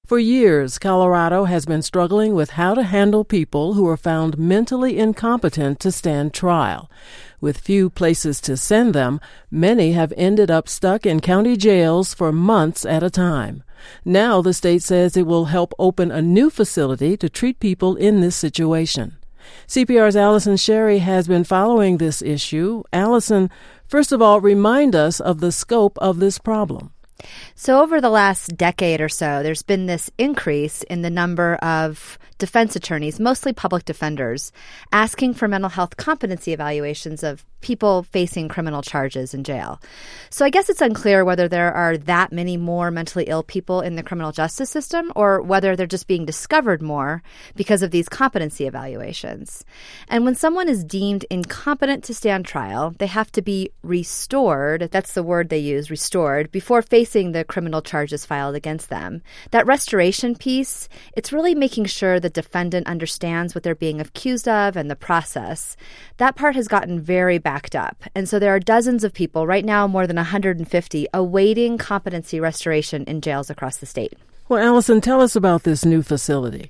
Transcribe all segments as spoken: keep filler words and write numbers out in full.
For years, Colorado has been struggling with how to handle people who are found mentally incompetent to stand trial. With few places to send them, many have ended up stuck in county jails for months at a time. Now the state says it will help open a new facility to treat people in this situation. C P R's Allison Sherry has been following this issue. Allison, first of all, remind us of the scope of this problem. So over the last decade or so, there's been this increase in the number of defense attorneys, mostly public defenders, asking for mental health competency evaluations of people facing criminal charges in jail. So I guess it's unclear whether there are that many more mentally ill people in the criminal justice system or whether they're just being discovered more because of these competency evaluations. And when someone is deemed incompetent to stand trial, they have to be restored, that's the word they use, restored, before facing the criminal charges filed against them. That restoration piece, it's really making sure the defendant understands what they're being accused of and the process. That part has gotten very backed up. And so there are dozens of people, right now more than one hundred fifty, awaiting competency restoration in jails across the state. Well, Allison, tell us about this new facility.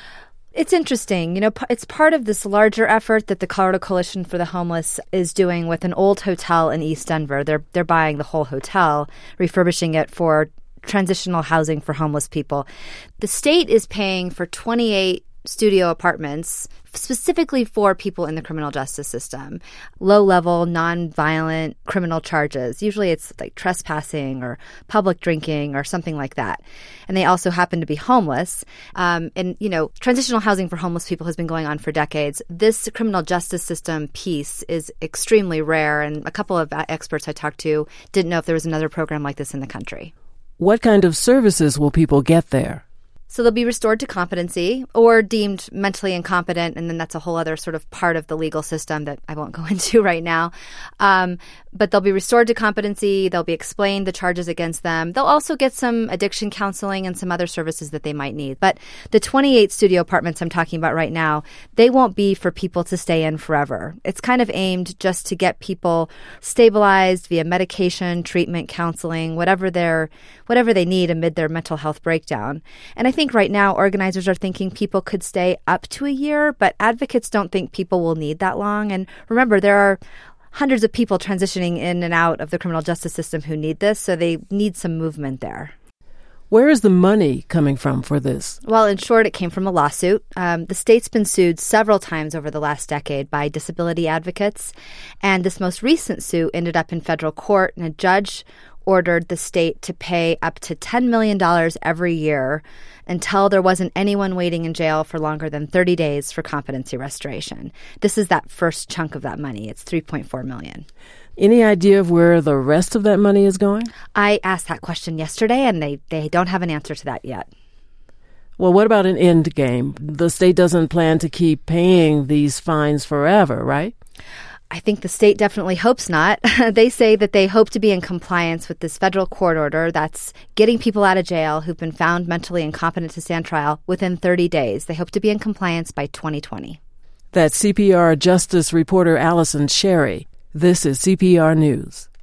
It's interesting. You know, it's part of this larger effort that the Colorado Coalition for the Homeless is doing with an old hotel in East Denver. They're they're buying the whole hotel, refurbishing it for transitional housing for homeless people. The state is paying for twenty-eight studio apartments specifically for people in the criminal justice system, low-level, non-violent criminal charges. Usually it's like trespassing or public drinking or something like that. And they also happen to be homeless. Um, and, you know, transitional housing for homeless people has been going on for decades. This criminal justice system piece is extremely rare, and a couple of experts I talked to didn't know if there was another program like this in the country. What kind of services will people get there? So they'll be restored to competency or deemed mentally incompetent, and then that's a whole other sort of part of the legal system that I won't go into right now. Um, but they'll be restored to competency. They'll be explained the charges against them. They'll also get some addiction counseling and some other services that they might need. But the twenty-eight studio apartments I'm talking about right now, they won't be for people to stay in forever. It's kind of aimed just to get people stabilized via medication, treatment, counseling, whatever they're, whatever they need amid their mental health breakdown. And I think right now organizers are thinking people could stay up to a year, but advocates don't think people will need that long. And remember, there are hundreds of people transitioning in and out of the criminal justice system who need this, so they need some movement there. Where is the money coming from for this? Well, in short, it came from a lawsuit. Um, the state's been sued several times over the last decade by disability advocates, and this most recent suit ended up in federal court, and a judge ordered the state to pay up to ten million dollars every year until there wasn't anyone waiting in jail for longer than thirty days for competency restoration. This is that first chunk of that money. It's three point four million dollars. Any idea of where the rest of that money is going? I asked that question yesterday, and they, they don't have an answer to that yet. Well, what about an end game? The state doesn't plan to keep paying these fines forever, right? I think the state definitely hopes not. They say that they hope to be in compliance with this federal court order that's getting people out of jail who've been found mentally incompetent to stand trial within thirty days. They hope to be in compliance by twenty twenty. That's C P R Justice reporter Allison Sherry. This is C P R News.